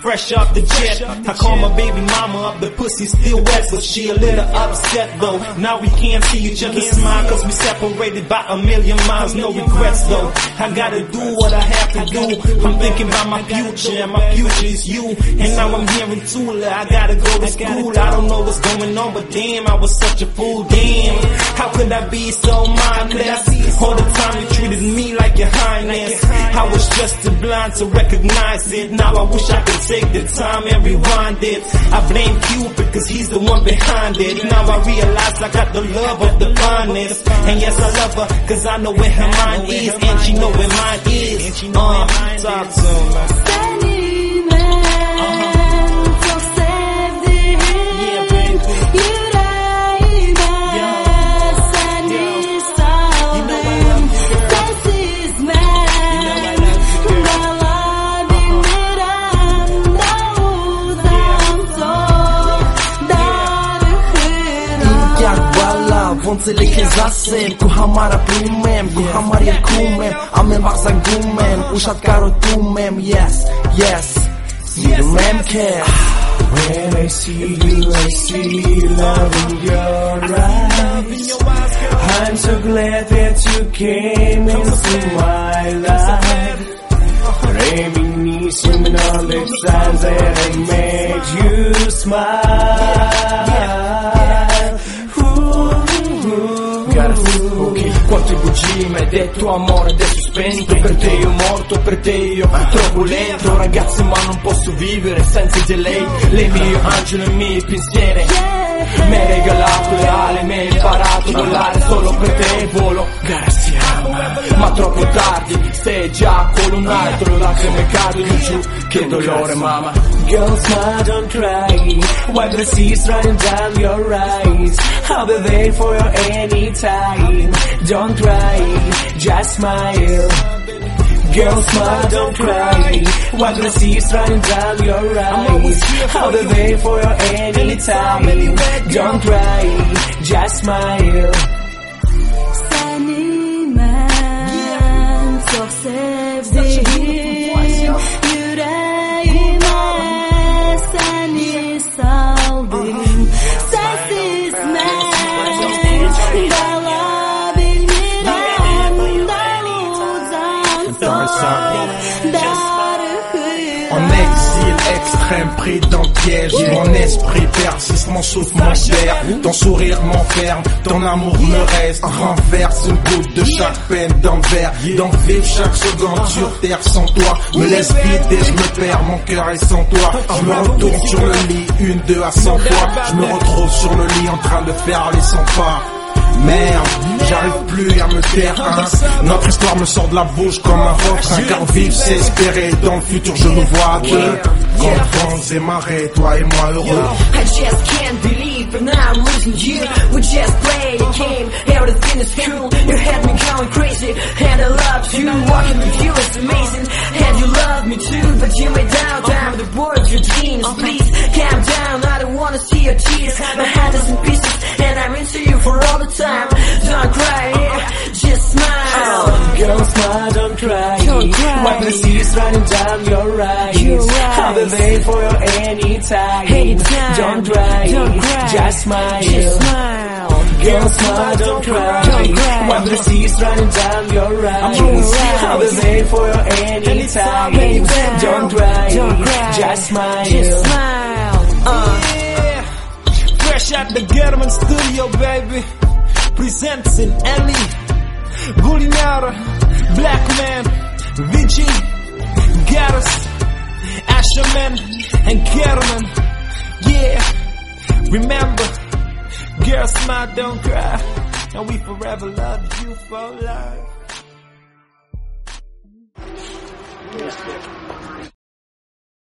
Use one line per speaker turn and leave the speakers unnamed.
fresh off the jet. I call my baby mama up, the pussy still wet, but she a little upset though. Now we can't see each other smile, cause we separated by a million miles, no regrets though. I gotta do what I have to do. I'm thinking about my future, and my future is you. And now I'm hearing Tula, I gotta go to school. I don't know what's going on, but damn, I was such a fool. Damn, how could I be so mindless? All the time you treated me like your highness. I was just too blind to recognize it. Now I wish I could take the time and rewind it. I blame Cupid cause he's the one behind it. Now I realize I got the love of the finest. And yes, I love her cause I know where her mind is, and she know where mine is. Talk to her, man.
Won't lekin zasem ku hamara primem, ku hamari kumem, amen baksan gumem, ushat karo tumem, yes, see the man care.
When I see you, I see love in your eyes. I'm so glad that you came into my life. Reminiscing all the times that I made you smile. Quante bugie mi hai detto amore, adesso spento. Per te io morto, per te io troppo lento. Ragazzi ma non posso vivere senza di lei. Lei il mio angelo e i miei pensieri. Mi hai regalato le ali, mi hai imparato a volare. Solo per te volo, grazie ma troppo tardi. Stai già con un altro, lacrime cadono giù. Che dolore mamma. Girl smile, don't cry. Wipe the tears running down your eyes. I'll be there for you anytime. Don't cry, just smile. Girl smile, don't cry. Wipe the tears running down your eyes. I'll be there for you anytime. Don't cry, just smile.
Seni ben çok sevdim. Yüreğime seni saldım. Sensiz ben
en exil extrême, pris dans le piège. Mon esprit persiste, mon souffle m'enferme. Ton sourire m'enferme, ton amour me reste. Renverse une goutte de chaque peine dans le verre. D'en vivre chaque seconde sur terre sans toi me laisse vide et je me perds, mon cœur est sans toi. Je me retourne sur le lit, 1, 2 à 100 fois. Je me retrouve sur le lit en train de faire les 100 pas. Merde, j'arrive plus à me taire, hein. Notre histoire me sort de la bouche comme un refrain. Car vivre c'est espérer, dans le futur je nous vois deux. Grands et marées, toi et moi heureux.
I just can't believe but now I'm losing you. We just played a game, everything is true. You had me going crazy and I loved you. Walking with you is amazing and you love me too. But you made down the board your dreams. Please calm down, I don't wanna see your tears. My heart is in pieces and I'm into you for all the time. Don't cry, just smile.
Girl smile, don't cry. Wipe the tears running down your eyes. I'll be there for you anytime. Don't cry, just smile. Girl smile, don't cry. Wipe the tears running down your eyes. I'll be there for you anytime. Don't cry, just smile.
Fresh out the German studio, baby. Presents in Ellie, Gulinara, Black Man, Vici, Garrus, Asherman, and Kerman. Yeah, remember, girl smile, don't cry, and we forever love you for life.